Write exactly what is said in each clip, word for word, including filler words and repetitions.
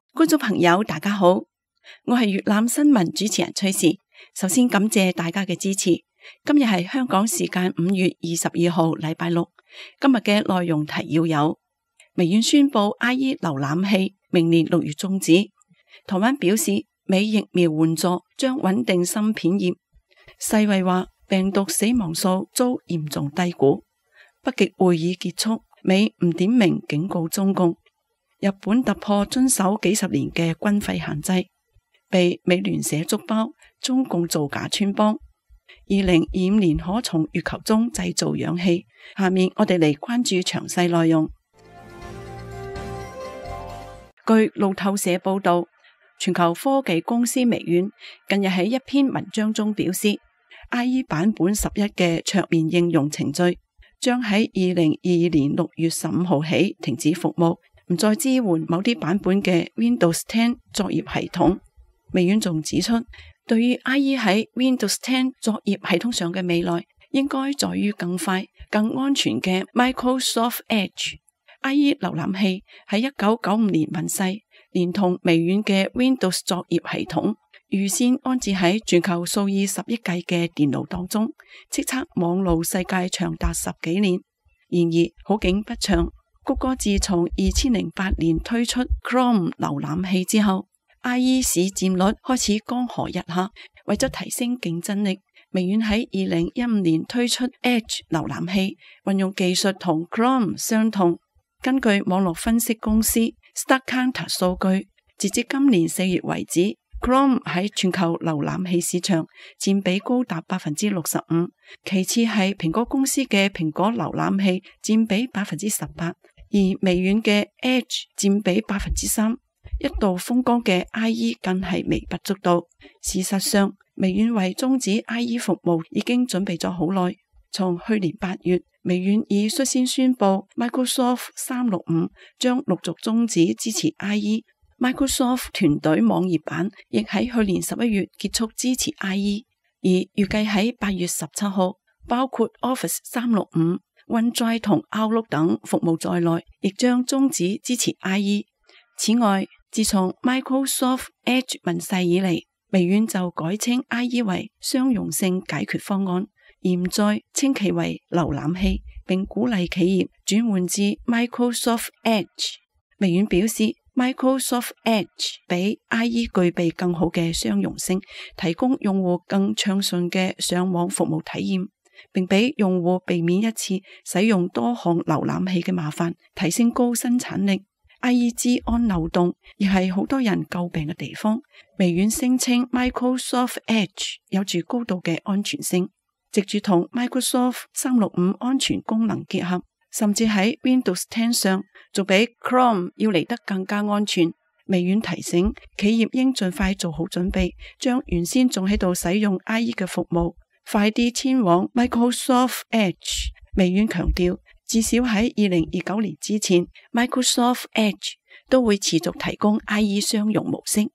觀眾朋友大家好，我係粵覽新聞主持人崔氏。首先感謝大家嘅支持。今日係香港時間五月二十二號禮拜六。今日嘅內容提要有：微軟宣布 I E 瀏覽器明年六月終止；台灣表示美疫苗援助將穩定芯片業；世衛話病毒死亡數遭嚴重低估；北極會議結束，美唔點名警告中共；日本突破遵守幾十年嘅軍費限制，被美聯社捉包，中共造假穿幫。二零二五年可從月球中製造氧氣。下面我哋嚟關注詳細內容。據路透社報道，全球科技公司微軟近日喺一篇文章中表示 ，I E 版本十一嘅桌面應用程序將喺二零二二年六月十五號起停止服務，唔再支援某啲版本嘅 Windows 十作業系統。微軟仲指出，對於 I E 喺 Windows 十作業系統上嘅未來，應該在於更快、更安全嘅 Microsoft Edge。I E 瀏覽器喺一九九五年問世，連同微軟嘅 Windows 作業系統，預先安置喺全球數以十億計嘅電腦當中，叱咤網路世界長達十幾年。然而好景不長，谷歌自從二千零八年推出 Chrome 瀏覽器之後，I E 市佔率開始江河日下。為咗提升競爭力，微軟喺二零一五年推出 Edge 瀏覽器，運用技術同 Chrome 相同。根據網絡分析公司 StatCounter 數據，截至今年四月為止， Chrome 喺全球瀏覽器市場佔比高達百分之六十五，其次係蘋果公司嘅蘋果瀏覽器佔比百分之十八，而微軟嘅 Edge 佔比百分之三。一度風光嘅 I E 更係微不足道。事實上，微軟為終止 I E 服務已經準備咗好耐。從去年八月，微軟已率先宣布 Microsoft 三六五將陸續終止支持 I E。Microsoft 團隊網頁版亦喺去年十一月結束支持 I E， 而預計喺八月十七號，包括 Office 三六五、OneDrive 同 Outlook 等服務在內，亦將終止支持 I E。此外，自從 Microsoft Edge 問世以嚟，微軟就改稱 I E 為相容性解決方案，而唔再稱其為瀏覽器，並鼓勵企業轉換至 Microsoft Edge。微軟表示， Microsoft Edge 比 I E 具備更好嘅相容性，提供用戶更暢順嘅上網服務體驗，並俾用戶避免一次使用多項瀏覽器嘅麻煩，提升高生產力。I E 資安漏洞亦係好多人詬病嘅地方。微軟聲稱 Microsoft Edge 有住高度嘅安全性，藉住同 Microsoft 三六五安全功能結合，甚至喺 Windows 十上仲比 Chrome 要嚟得更加安全。微軟提醒企業應盡快做好準備，將原先仲喺度使用 I E 嘅服務快啲遷往 Microsoft Edge。微軟強調，至少喺二零二九年之前， Microsoft Edge 都會持續提供 I E 相容模式。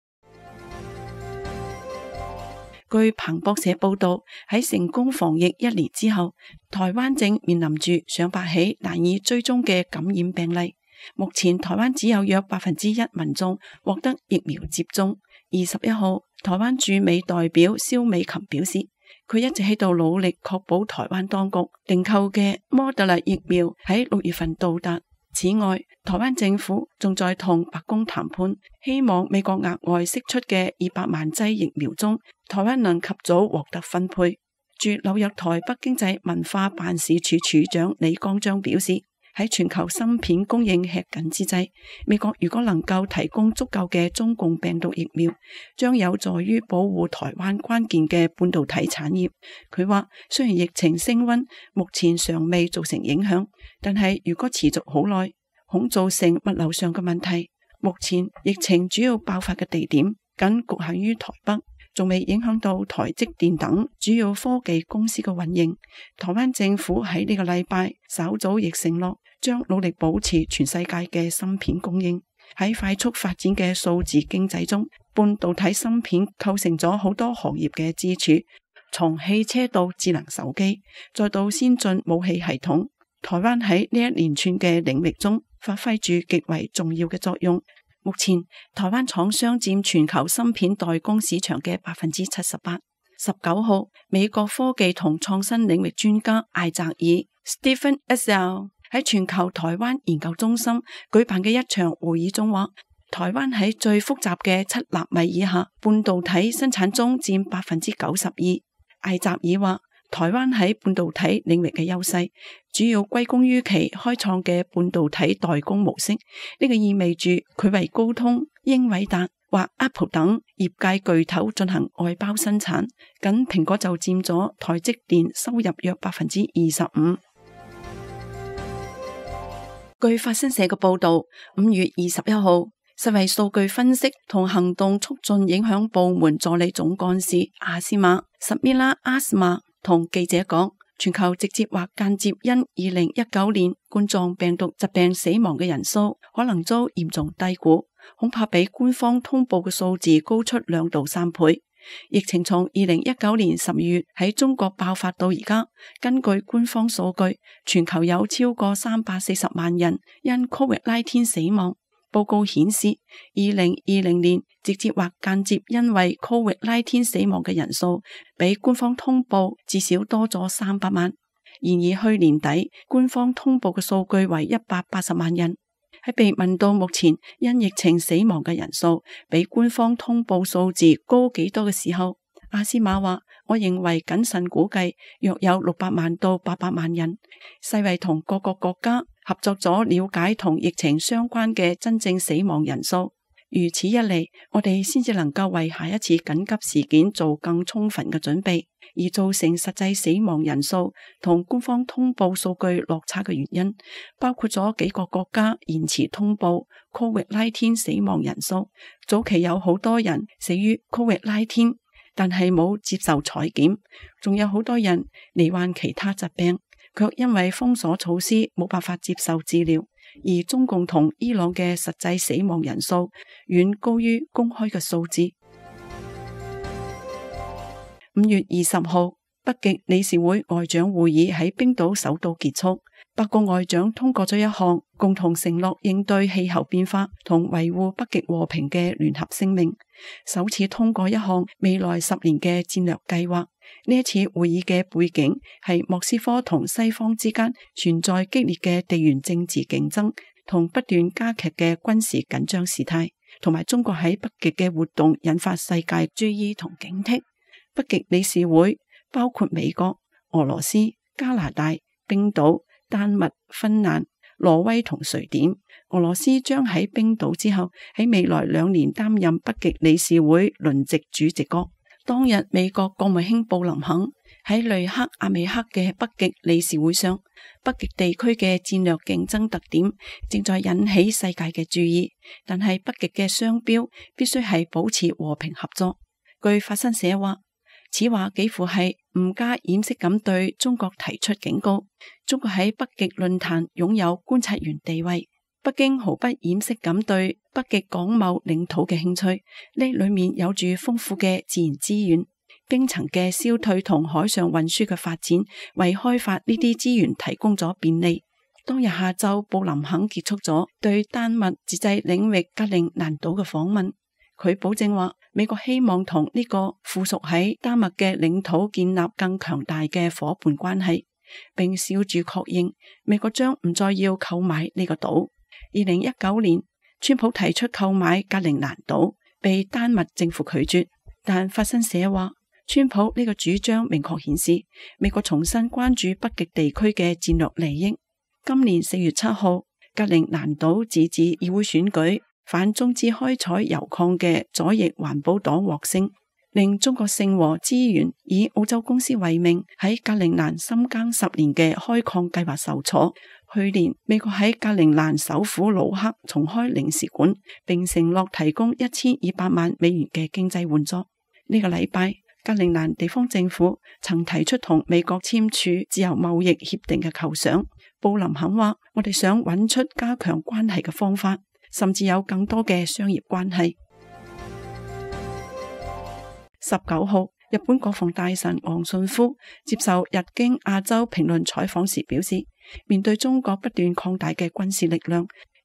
據彭博社報道，喺成功防疫一年之後，台灣正面臨住上百起難以追蹤嘅感染病例。目前台灣只有約百分之一民眾獲得疫苗接種。二十一號，台灣駐美代表蕭美琴表示，佢一直喺度努力確保台灣當局訂購嘅莫德納疫苗喺六月份到達。此外，台灣政府仲在同白宮談判，希望美國額外釋出嘅二百萬劑疫苗中，台灣能及早獲得分配。駐紐約台北經濟文化辦事處處長李光章表示，喺全球芯片供應吃緊之際，美國如果能夠提供足夠嘅中共病毒疫苗，將有助於保護台灣關鍵嘅半導體產業。佢話，雖然疫情升溫，目前尚未造成影響，但係如果持續好耐，恐造成物流上嘅問題。目前疫情主要爆發嘅地點僅局限於台北，仲未影響到台積電等主要科技公司嘅運營。台灣政府喺呢個禮拜稍早亦承諾，將努力保持全世界嘅芯片供應。喺快速發展嘅數字經濟中，半導體芯片構成咗好多行業嘅支柱，從汽車到智能手機，再到先進武器系統。台灣喺呢一連串嘅領域中發揮住極為重要嘅作用。 目前台灣廠商佔全球芯片代工市場嘅百分之七十八。十九號，美國科技同創新領域專家艾澤爾 Stephen Essl 喺全球台灣研究中心舉辦嘅一場會議中話，台灣喺最複雜嘅七納米以下半導體生產中佔百分之九十二。艾澤爾話，台灣喺半導體領域嘅優勢，主要歸功於其開創嘅半導體代工模式。呢個意味住佢為高通、英偉達或 Apple 等業界巨頭進行外包生產，僅蘋果就佔咗台積電收入約百分之二十五。據法新社嘅報道，五月二十一號，世衛數據分析同行動促進影響部門助理總幹事阿斯瑪 Samira Asma 同記者講，全球直接或間接因二零一九年冠狀病毒疾病死亡嘅人數可能遭嚴重低估，恐怕比官方通報嘅數字高出兩到三倍。疫情從二零一九年十二月喺中國爆發到而家，根據官方數據，全球有超過三百四十萬人因 Covid 十九 死亡。報告顯示，二零二零年直接或間接因為 Covid 十九 死亡嘅人數比官方通報至少多咗三百萬。然而去年底官方通報嘅數據為一百八十萬人。喺被問到目前因疫情死亡嘅人數比官方通報數字高幾多嘅時候，阿斯瑪話：我認為謹慎估計約有六百萬到八百萬人。世衛同各個國家合作咗了解同疫情相關嘅真正死亡人數，如此一嚟，我哋先至能夠為下一次緊急事件做更充分嘅準備。而造成實際死亡人數同官方通報數據落差嘅原因，包括咗幾個國家延遲通報 Covid 十九 死亡人數。早期有好多人死於 Covid 十九，但係冇接受採檢，仲有好多人罹患其他疾病，卻因為封鎖措施冇辦法接受治療。而中共同伊朗嘅實際死亡人數遠高於公開嘅數字。五月二十號，北極理事會外長會議喺冰島首都結束，八個外長通過咗一項共同承諾應對氣候變化同維護北極和平嘅聯合聲明，首次通過一項未來十年嘅戰略計劃。呢一次會議嘅背景係莫斯科同西方之間存在激烈嘅地緣政治競爭同不斷加劇嘅軍事緊張事態，同埋中國喺北極嘅活動引發世界注意同警惕。北極理事會包括美國、俄羅斯、加拿大、冰島、丹麥、芬蘭、挪威同瑞典。俄羅斯將喺冰島之後喺未來兩年擔任北極理事會輪值主席國。當日美國國務卿布林肯喺雷克雅未克嘅北極理事會上，北極地區嘅戰略競爭特點正在引起世界嘅注意，但係北極嘅商標必須係保持和平合作。據法新社話，此話幾乎係唔加掩飾咁對中國提出警告。中國喺北極論壇擁有觀察員地位，北京毫不掩飾咁對北極廣袤領土嘅興趣，呢裏面有住豐富嘅自然資源，冰層嘅消退同海上運輸嘅發展為開發呢啲資源提供咗便利。當日下晝，布林肯結束咗對丹麥自治領域格陵蘭島嘅訪問。佢保證話，美國希望同呢個附屬喺丹麥嘅領土建立更強大嘅夥伴關係，並笑住確認美國將唔再要購買呢個島。二零一九年，川普提出購買格陵蘭島，被丹麥政府拒絕。但法新社話，川普呢個主張明確顯示美國重新關注北極地區嘅戰略利益。今年四月七號，格陵蘭島自治議會選舉，反中資開採油礦嘅左翼環保黨獲勝，令中國勝和資源以澳洲公司為名喺格陵蘭深耕十年嘅開礦計劃受挫。去年美國喺格陵蘭首府魯克重開領事館，並承諾提供一千二百萬美元嘅經濟援助。呢個禮拜，格陵蘭地方政府曾提出同美國簽署自由貿易協定嘅構想。布林肯話：我哋想揾出加強關係嘅方法，甚至有更多嘅商業關係。十九號，日本國防大臣岸信夫接受日經亞洲評論採訪時表示，面對中國不斷擴大嘅軍事力量，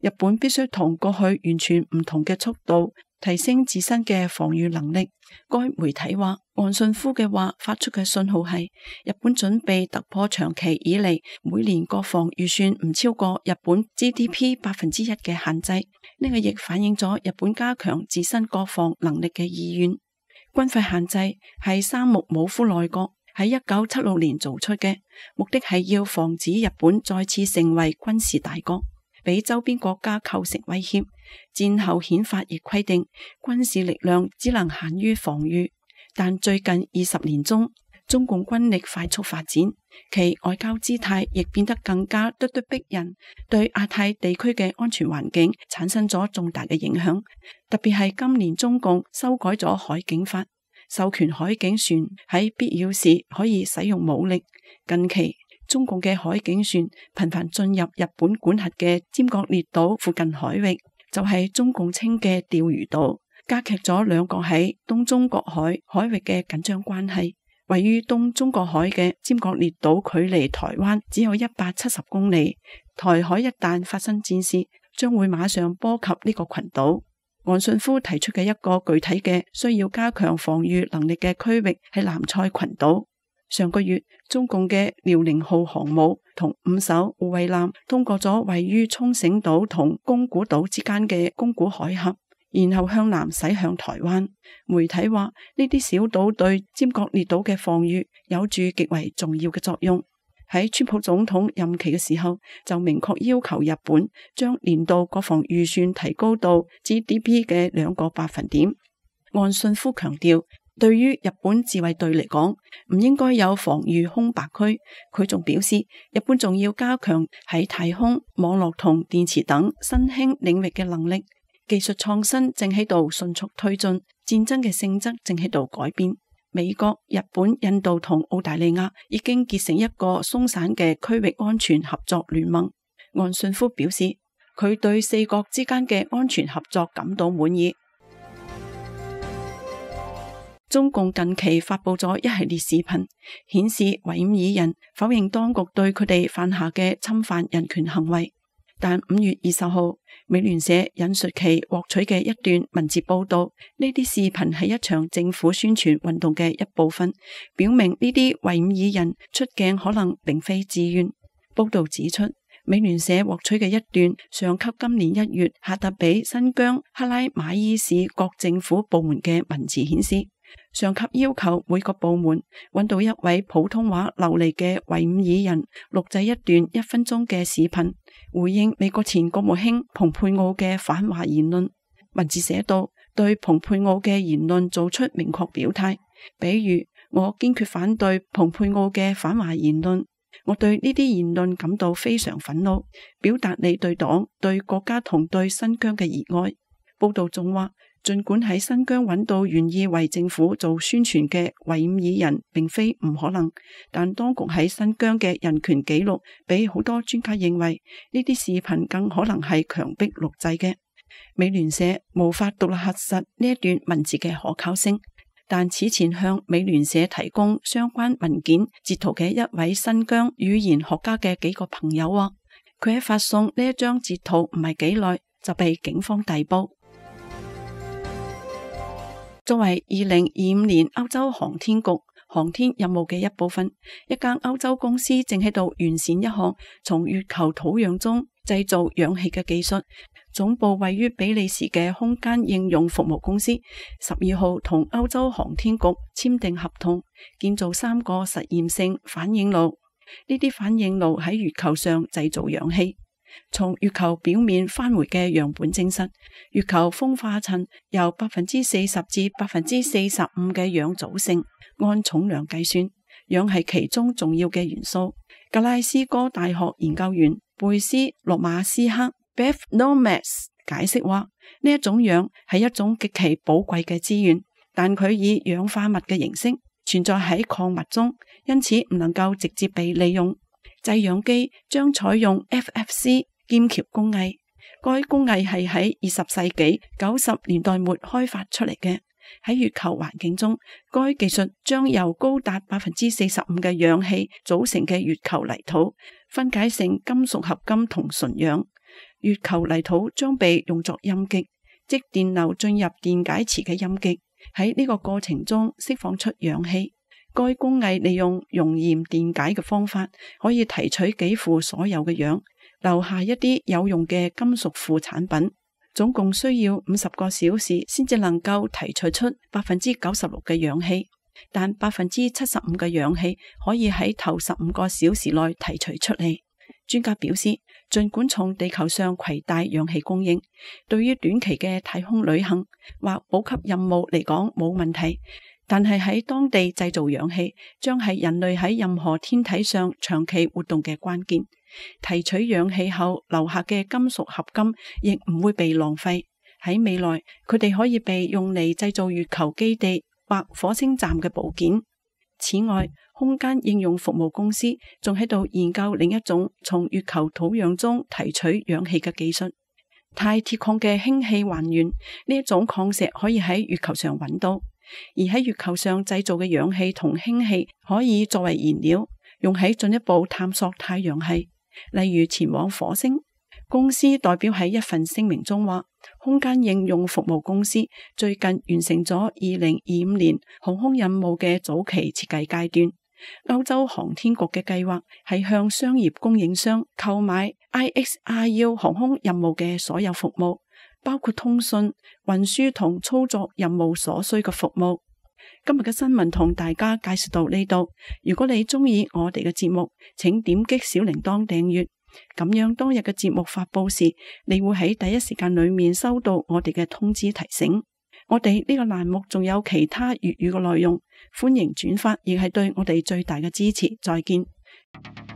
日本必須同過去完全唔同嘅速度提升自身嘅防禦能力。該媒體話，岸信夫嘅話發出嘅信號係日本準備突破長期以嚟每年國防預算唔超過日本 G D P 百分之一嘅限制。呢個亦反映咗日本加強自身國防能力嘅意願。軍費限制係三木武夫內閣喺一九七六年做出嘅，目的係要防止日本再次成為軍事大國，俾周邊國家構成威脅。戰後憲法亦規定軍事力量只能限於防禦，但最近二十年中，中共軍力快速發展，其外交姿態亦變得更加咄咄逼人，對亞太地區嘅安全環境產生咗重大嘅影響。特別係今年中共修改咗海警法，授權海警船喺必要時可以使用武力。近期中共嘅海警船頻繁進入日本管轄嘅尖閣列島附近海域，就係中共稱嘅釣魚島，加劇咗兩國喺東中國海海域嘅緊張關係。位於東中國海嘅尖閣列島距離台灣只有一百七十公里，台海一旦發生戰事，將會馬上波及呢個群島。岸信夫提出嘅一個具體嘅需要加強防禦能力嘅區域係南塞群島。上個月，中共嘅遼寧號航母同五艘護衛艦通過咗位於沖繩島同宮古島之間嘅宮古海峽，然後向南駛向台灣。媒體話呢啲小島對尖閣列島嘅防禦有住極為重要嘅作用。喺川普總統任期嘅時候，就明確要求日本將年度國防預算提高到 G D P 嘅兩個百分點。岸信夫強調，對於日本自衛隊嚟講，唔應該有防禦空白區。佢仲表示，日本仲要加強喺太空、網絡同電池等新興領域嘅能力。技術創新正喺度迅速推進，戰爭嘅性質正喺度改變。美國、日本、印度同澳大利亞已經結成一個鬆散嘅區域安全合作聯盟。岸信夫表示，佢對四國之間嘅安全合作感到滿意。中共近期發佈咗一系列視頻，顯示維吾爾人否認當局對佢哋犯下嘅侵犯人權行為。但五月二十號，美聯社引述其獲取嘅一段文字報道，呢啲視頻係一場政府宣傳運動嘅一部分，表明呢啲維吾爾人出鏡可能並非自願。報道指出，美聯社獲取嘅一段上級今年一月下達俾新疆克拉瑪依市各政府部門嘅文字顯示，上級要求每個部門揾到一位普通話流利嘅維吾爾人，錄製一段一分鐘嘅視頻，回應美國前國務卿蓬佩奧嘅反華言論。文字寫道，對蓬佩奧嘅言論做出明確表態，比如我堅決反對蓬佩奧嘅反華言論，我對呢啲言論感到非常憤怒，表達你對黨、對國家同對新疆嘅熱愛。報道仲話，儘管喺新疆揾到願意為政府做宣傳嘅維吾爾人並非唔可能，但當局喺新疆嘅人權紀錄，俾好多專家認為呢啲視頻更可能係強迫錄製嘅。美聯社無法獨立核實呢一段文字嘅可靠性，但此前向美聯社提供相關文件截圖嘅一位新疆語言學家嘅幾個朋友話，佢喺發送呢一張截圖唔係幾耐就被警方逮捕。作為二零二五年歐洲航天局航天任務嘅一部分，一間歐洲公司正喺度完善一項從月球土壤中製造氧氣嘅技術。總部位於比利時嘅空間應用服務公司十二號同歐洲航天局簽訂合同，建造三個實驗性反應爐。呢啲反應爐喺月球上製造氧氣。從月球表面返回嘅樣本證實，月球風化層由百分之四十至百分之四十五嘅氧組成。按重量計算，氧係其中重要嘅元素。格拉斯哥大學研究員貝斯洛馬斯克 Beth Lomas 解釋話，呢一種氧係一種極其寶貴嘅資源，但佢以氧化物嘅形式存在喺礦物中，因此唔能夠直接被利用。製氧機將採用 F F C 劍橋工藝，該工藝係喺二十世紀九十年代末開發出嚟嘅。喺月球環境中，該技術將由高達百分之四十五嘅氧氣組成嘅月球泥土分解成金屬合金同純氧。 月球泥土將被用作陰極，即電流進入電解池嘅陰極，喺呢個過程中釋放出氧氣。該工藝利用熔鹽電解嘅方法，可以提取幾乎所有嘅氧，留下一啲有用嘅金屬副產品。總共需要五十個小時先至能夠提取出百分之九十六嘅氧氣，但百分之七十五嘅氧氣可以喺頭十五個小時內提取出嚟。專家表示，儘管從地球上攜帶氧氣供應，對於短期嘅太空旅行或補給任務嚟講冇問題，但係喺當地製造氧氣將係人類喺任何天體上長期活動嘅關鍵。提取氧氣後留下嘅金屬合金亦唔會被浪費，喺未來佢哋可以被用嚟製造月球基地或火星站嘅部件。此外，空間應用服務公司仲喺度研究另一種從月球土壤中提取氧氣嘅技術。鈦鐵礦嘅氫氣還原呢一種礦石可以喺月球上揾到，而喺月球上製造嘅氧氣同氫氣可以作為燃料，用喺進一步探索太陽系，例如前往火星。公司代表喺一份聲明中話，空間應用服務公司最近完成咗二零二五年航空任務嘅早期設計階段。歐洲航天局嘅計劃係向商業供應商購買 I X R U 航空任務嘅所有服務，包括通訊、運輸同操作任務所需嘅服務。今日嘅新聞同大家介紹到呢度。如果你中意我哋嘅節目，請點擊小鈴鐺訂閱，咁樣當日嘅節目發佈時，你會喺第一時間裏面收到我哋嘅通知提醒。我哋呢個欄目仲有其他粵語嘅內容，歡迎轉發，亦係對我哋最大嘅支持。再見。